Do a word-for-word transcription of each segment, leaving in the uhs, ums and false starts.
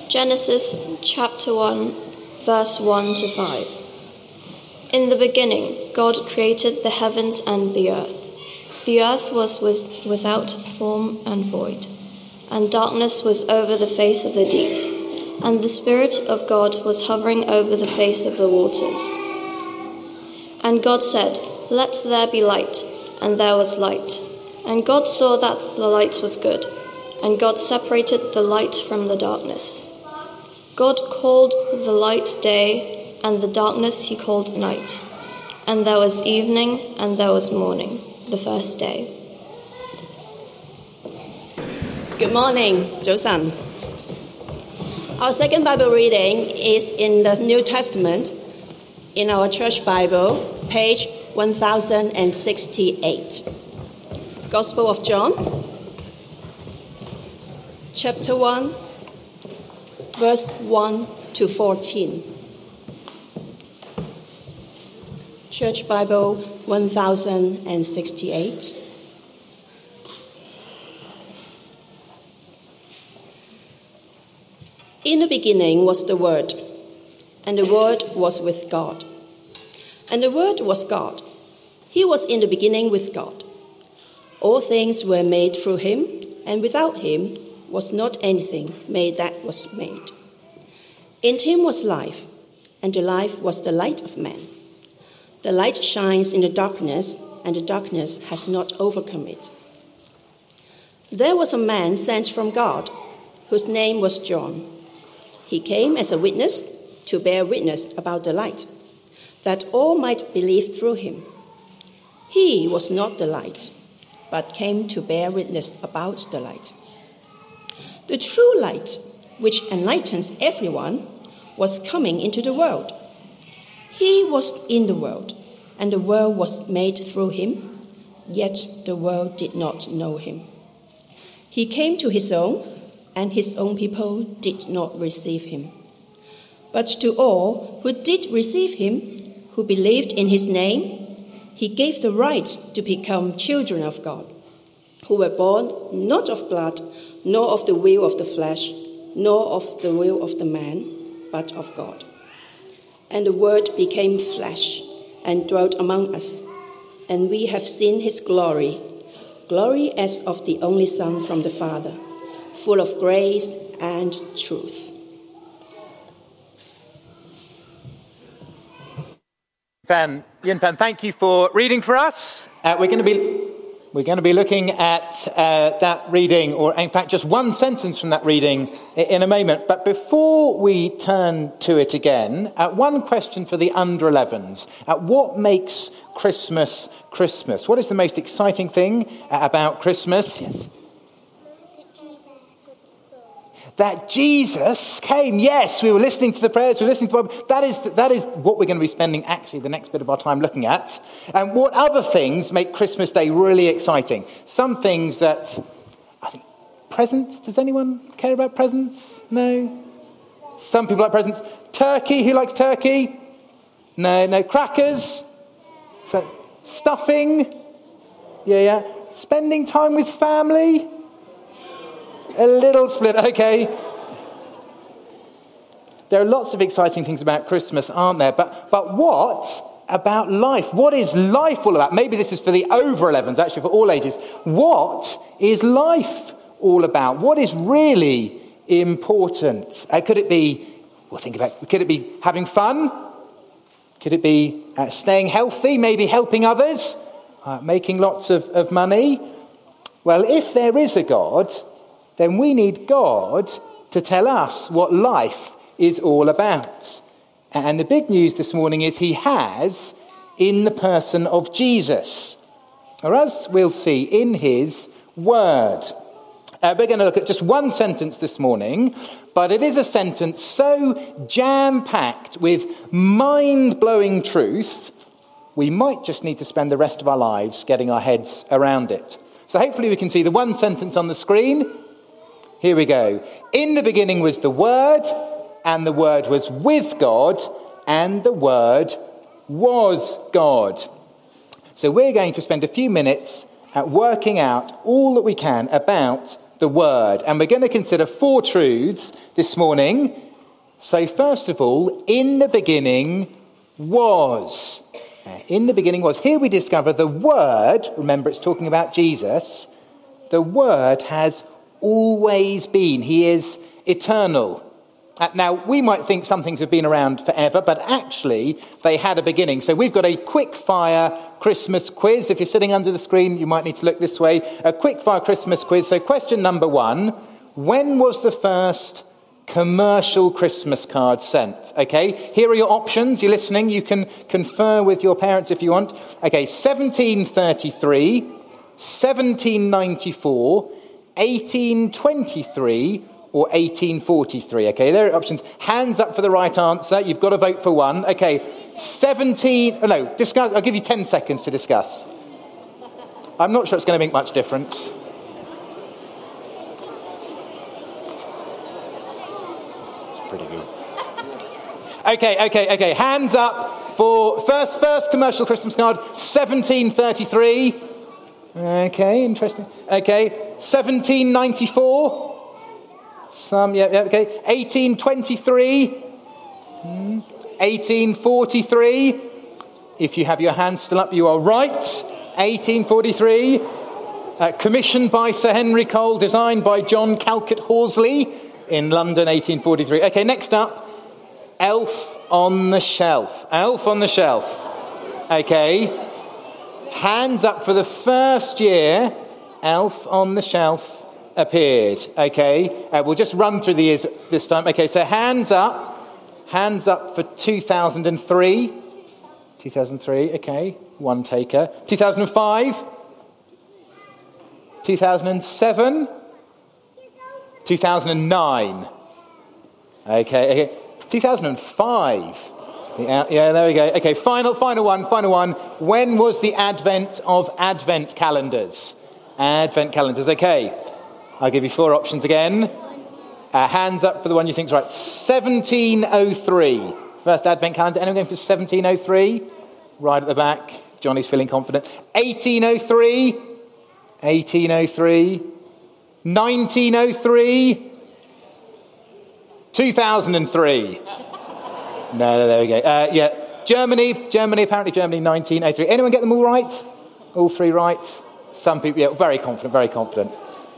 Genesis chapter one, verse one to five. In the beginning, God created the heavens and the earth. The earth was with, without form and void, and darkness was over the face of the deep, and the Spirit of God was hovering over the face of the waters. And God said, "Let there be light," and there was light. And God saw that the light was good, and God separated the light from the darkness. God called the light day, and the darkness he called night. And there was evening, and there was morning, the first day. Good morning, 早晨. Our second Bible reading is in the New Testament, in our church Bible, page one thousand sixty-eight. Gospel of John, chapter one, verse one to fourteen. Church Bible one thousand sixty-eight. In the beginning was the Word, and the Word was with God. And the Word was God. He was in the beginning with God. All things were made through him, and without him was not anything made that was made. In him was life, and the life was the light of men. The light shines in the darkness, and the darkness has not overcome it. There was a man sent from God, whose name was John. He came as a witness to bear witness about the light, that all might believe through him. He was not the light, but came to bear witness about the light. The true light, which enlightens everyone, was coming into the world. He was in the world, and the world was made through him, yet the world did not know him. He came to his own, and his own people did not receive him. But to all who did receive him, who believed in his name, he gave the right to become children of God, who were born not of blood, nor of the will of the flesh, nor of the will of the man, but of God. And the Word became flesh and dwelt among us, and we have seen his glory, glory as of the only Son from the Father, full of grace and truth. Fan, Yin Fan, thank you for reading for us. Uh, we're going to be we're going to be looking at uh, that reading, or in fact, just one sentence from that reading in a moment. But before we turn to it again, uh, one question for the under elevens: uh, what makes Christmas Christmas? What is the most exciting thing uh, about Christmas? Yes. That Jesus came. Yes, we were listening to the prayers, we were listening to the Bible. That is, that is what we're going to be spending actually the next bit of our time looking at. And what other things make Christmas Day really exciting? Some things that, I think, presents. Does anyone care about presents? No? Some people like presents. Turkey, who likes turkey? No, no. Crackers? So, stuffing? Yeah, yeah. Spending time with family? A little split, okay. There are lots of exciting things about Christmas, aren't there? But but what about life? What is life all about? Maybe this is for the over elevens, actually for all ages. What is life all about? What is really important? Uh, could it be, well, think about it, could it be having fun? Could it be uh, staying healthy, maybe helping others, uh, making lots of, of money? Well, if there is a God, then we need God to tell us what life is all about. And the big news this morning is he has in the person of Jesus, or as we'll see, in his word. Uh, we're going to look at just one sentence this morning, but it is a sentence so jam-packed with mind-blowing truth, we might just need to spend the rest of our lives getting our heads around it. So hopefully we can see the one sentence on the screen. Here we go. In the beginning was the Word, and the Word was with God, and the Word was God. So we're going to spend a few minutes at working out all that we can about the Word. And we're going to consider four truths this morning. So first of all, in the beginning was. In the beginning was. Here we discover the Word, remember it's talking about Jesus, the Word has always been. He is eternal. Uh, now, we might think some things have been around forever, but actually they had a beginning. So we've got a quick-fire Christmas quiz. If you're sitting under the screen, you might need to look this way. A quick-fire Christmas quiz. So question number one, when was the first commercial Christmas card sent? Okay, here are your options. You're listening. You can confer with your parents if you want. Okay, seventeen thirty-three, seventeen ninety-four, eighteen twenty-three, or eighteen forty-three. Okay, there are options. Hands up for the right answer. You've got to vote for one. Okay, seventeen... Oh, no, discuss. I'll give you ten seconds to discuss. I'm not sure it's going to make much difference. It's pretty good. Okay, okay, okay. Hands up for first first commercial Christmas card, seventeen thirty-three. Okay, interesting. Okay, seventeen ninety-four. Some, yeah, yeah, okay. eighteen twenty-three. Hmm. eighteen forty-three. If you have your hand still up, you are right. eighteen forty-three. Uh, commissioned by Sir Henry Cole, designed by John Calcutt Horsley in London, eighteen forty-three. Okay, next up, Elf on the Shelf. Elf on the Shelf. Okay. Hands up for the first year Elf on the Shelf appeared. Okay, uh, we'll just run through the years this time. Okay, so hands up, hands up for two thousand three. two thousand three, okay, one taker. two thousand five. two thousand seven. two thousand nine. Okay, okay. two thousand five. Yeah, yeah, there we go. Okay, final, final one, final one. When was the advent of Advent calendars? Advent calendars, okay. I'll give you four options again. Uh, hands up for the one you think is right. seventeen oh three. First Advent calendar. Anyone going for seventeen oh three? Right at the back. Johnny's feeling confident. eighteen oh three. eighteen oh three. nineteen oh three. two thousand three. No, no, there we go. Uh, yeah, Germany. Germany, apparently Germany, nineteen oh three. Anyone get them all right? All three right? Some people, yeah, very confident, very confident.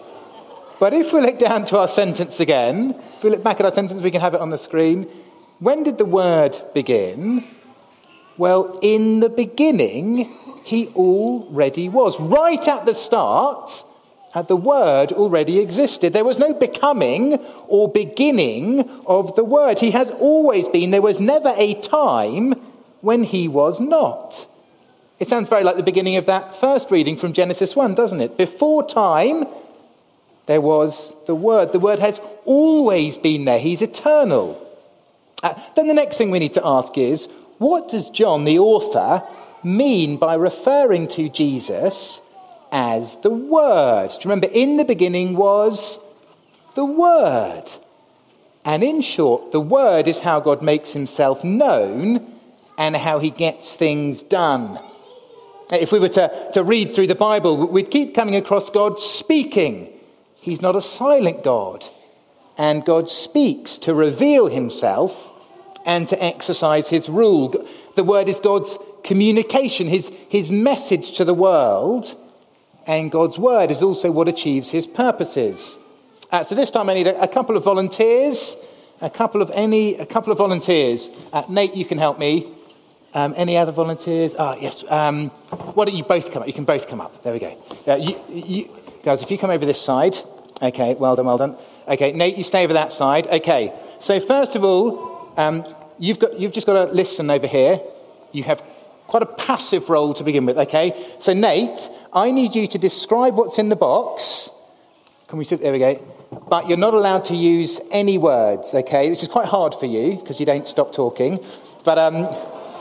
But if we look down to our sentence again, if we look back at our sentence, we can have it on the screen. When did the Word begin? Well, in the beginning, he already was. Right at the start, uh, the Word already existed. There was no becoming or beginning of the Word. He has always been. There was never a time when he was not. It sounds very like the beginning of that first reading from Genesis one, doesn't it? Before time, there was the Word. The Word has always been there. He's eternal. Uh, then the next thing we need to ask is, what does John, the author, mean by referring to Jesus as the Word? Do you remember, in the beginning was the Word. And in short, the Word is how God makes himself known and how he gets things done. If we were to, to read through the Bible, we'd keep coming across God speaking. He's not a silent God. And God speaks to reveal himself and to exercise his rule. The Word is God's communication, his, his message to the world. And God's Word is also what achieves his purposes. Uh, so this time I need a, a couple of volunteers. A couple of any, a couple of volunteers. Uh, Nate, you can help me. Um, any other volunteers? Ah, yes. Um, why don't you both come up? You can both come up. There we go. Uh, you, you, guys, if you come over this side. Okay, well done, well done. Okay, Nate, you stay over that side. Okay, so first of all, um, you've got you've just got to listen over here. You have quite a passive role to begin with. Okay, so Nate, I need you to describe what's in the box. Can we sit? There we go. But you're not allowed to use any words. Okay, which is quite hard for you because you don't stop talking. But um.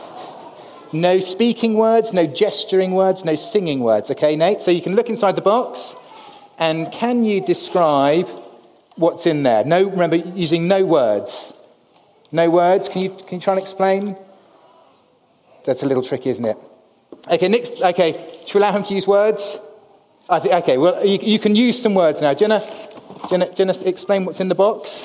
No speaking words, no gesturing words, no singing words. Okay, Nate? So you can look inside the box, and can you describe what's in there? No, remember, using no words. No words. Can you can you try and explain? That's a little tricky, isn't it? Okay, next. Okay, should we allow him to use words? I think. Okay, well, you, you can use some words now. Do you want to Do you, want to, do you want to explain what's in the box?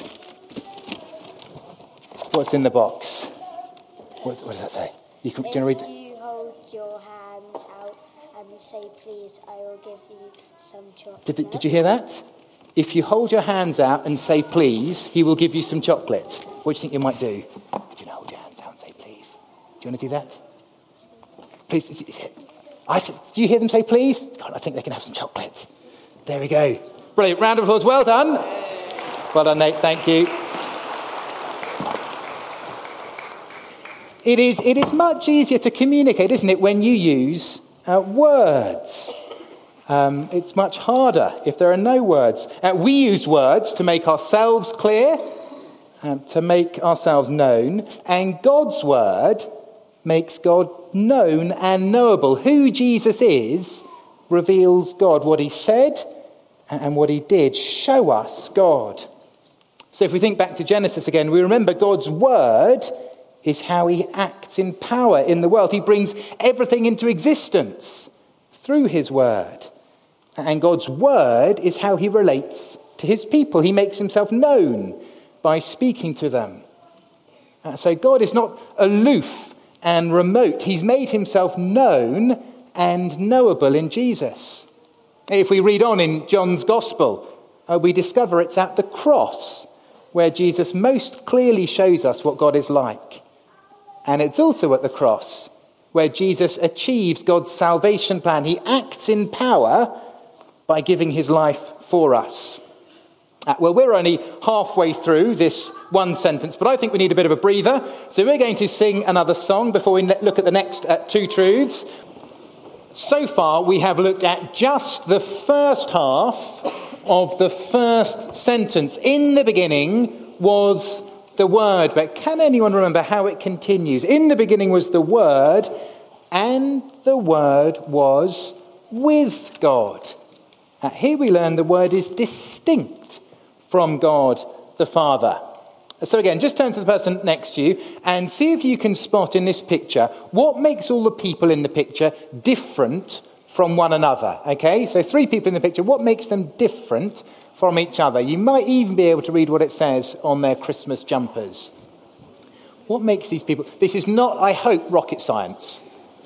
What's in the box? What, what does that say? You can, do you want to read? If you hold your hands out and say, please, I will give you some chocolate. Did, did you hear that? If you hold your hands out and say, please, he will give you some chocolate. What do you think you might do? Do you know, hold your hands out and say, please? Do you want to do that? Please. I th- do you hear them say, please? God, I think they can have some chocolate. There we go. Brilliant. Round of applause. Well done. Well done, Nate. Thank you. It is, it is much easier to communicate, isn't it, when you use uh, words. Um, it's much harder if there are no words. Uh, we use words to make ourselves clear, um, to make ourselves known, and God's word makes God known and knowable. Who Jesus is reveals God. What he said and what he did show us God. So if we think back to Genesis again, we remember God's word is how he acts in power in the world. He brings everything into existence through his word. And God's word is how he relates to his people. He makes himself known by speaking to them. Uh, so God is not aloof and remote. He's made himself known and knowable in Jesus. If we read on in John's Gospel, uh, we discover it's at the cross where Jesus most clearly shows us what God is like. And it's also at the cross where Jesus achieves God's salvation plan. He acts in power by giving his life for us. Uh, well, we're only halfway through this one sentence, but I think we need a bit of a breather. So we're going to sing another song before we look at the next uh, two truths. So far, we have looked at just the first half of the first sentence. In the beginning was the Word. But can anyone remember how it continues? In the beginning was the Word, and the Word was with God. Uh, here we learn the Word is distinct from God the Father. So again, just turn to the person next to you and see if you can spot in this picture what makes all the people in the picture different from one another. Okay, so three people in the picture. What makes them different from each other? You might even be able to read what it says on their Christmas jumpers. What makes these people... This is not, I hope, rocket science.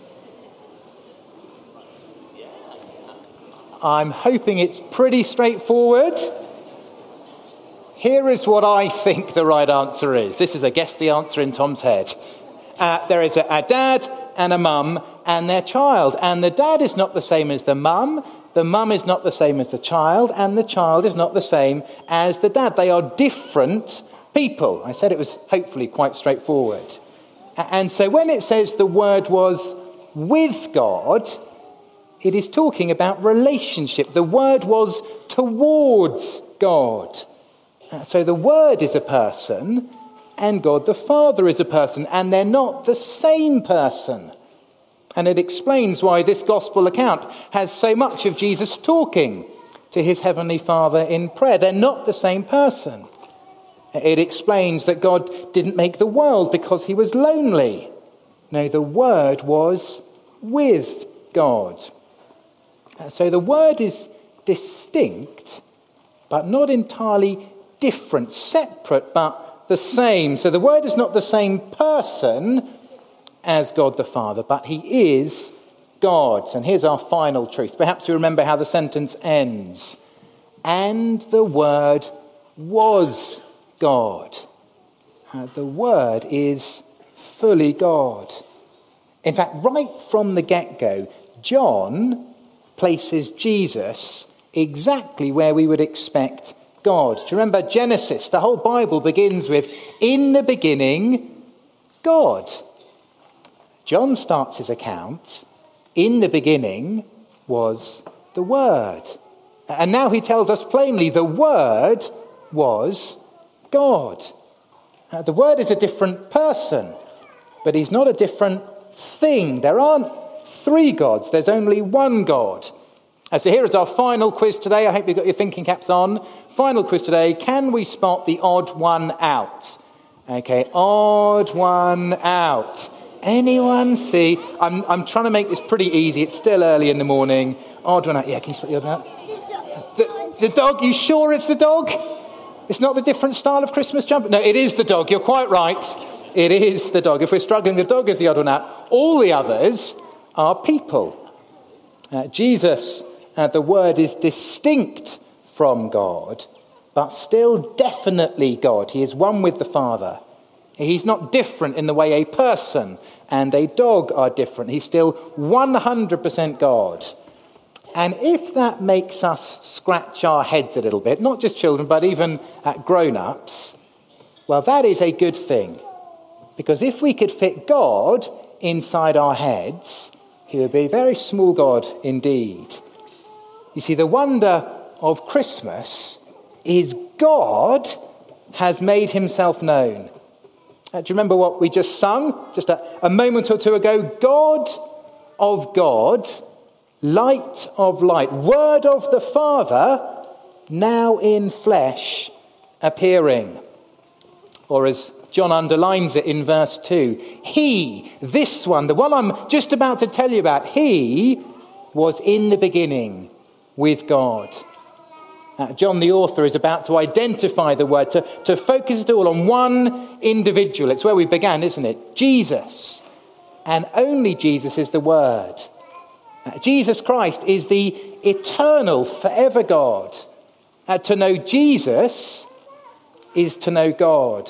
I'm hoping it's pretty straightforward. Here is what I think the right answer is. This is a guess the answer in Tom's head. Uh, there is a, a dad and a mum and their child. And the dad is not the same as the mum. The mum is not the same as the child. And the child is not the same as the dad. They are different people. I said it was hopefully quite straightforward. And so when it says the Word was with God, it is talking about relationship. The Word was towards God. So the Word is a person and God the Father is a person, and they're not the same person. And it explains why this gospel account has so much of Jesus talking to his heavenly Father in prayer. They're not the same person. It explains that God didn't make the world because he was lonely. No, the Word was with God. So the Word is distinct, but not entirely different, separate, but the same. So the Word is not the same person as God the Father, but he is God. And here's our final truth. Perhaps we remember how the sentence ends. And the Word was God. Uh, the Word is fully God. In fact, right from the get-go, John places Jesus exactly where we would expect God. Do you remember Genesis? The whole Bible begins with, in the beginning, God. John starts his account, in the beginning was the Word. And now he tells us plainly, the Word was God. Uh, the Word is a different person, but he's not a different thing. There aren't three gods, there's only one God. Uh, so here is our final quiz today. I hope you've got your thinking caps on. Final quiz today. Can we spot the odd one out? Okay, odd one out. Anyone see? I'm I'm trying to make this pretty easy. It's still early in the morning. Odd one out. Yeah, can you spot the odd one out? The, The dog, you sure it's the dog? It's not the different style of Christmas jumper? No, it is the dog. You're quite right. It is the dog. If we're struggling, the dog is the odd one out. All the others are people. Uh, Jesus, uh, the Word, is distinct from God, but still definitely God. He is one with the Father. He's not different in the way a person and a dog are different. He's still one hundred percent God. And if that makes us scratch our heads a little bit, not just children, but even at grown-ups, well, that is a good thing. Because if we could fit God inside our heads, he would be a very small God indeed. You see, the wonder of Christmas is God has made himself known. Uh, do you remember what we just sung just a, a moment or two ago? God of God, light of light, word of the Father, now in flesh appearing. Or as John underlines it in verse two, he, this one, the one I'm just about to tell you about, he was in the beginning with God. Uh, John, the author, is about to identify the word, to, to focus it all on one individual. It's where we began, isn't it? Jesus. And only Jesus is the Word. Uh, Jesus Christ is the eternal, forever God. Uh, to know Jesus is to know God.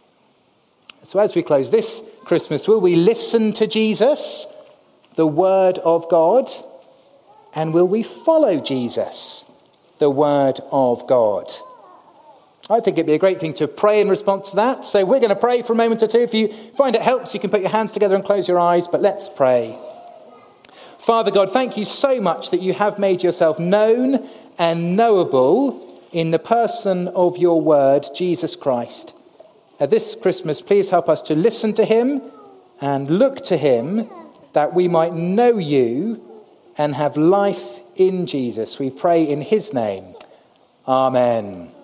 So as we close this Christmas, will we listen to Jesus, the Word of God? And will we follow Jesus, the Word of God? I think it'd be a great thing to pray in response to that. So we're going to pray for a moment or two. If you find it helps, you can put your hands together and close your eyes, but let's pray. Father God, thank you so much that you have made yourself known and knowable in the person of your Word, Jesus Christ. At this Christmas, please help us to listen to him and look to him, that we might know you and have life in Jesus. We pray in his name. Amen.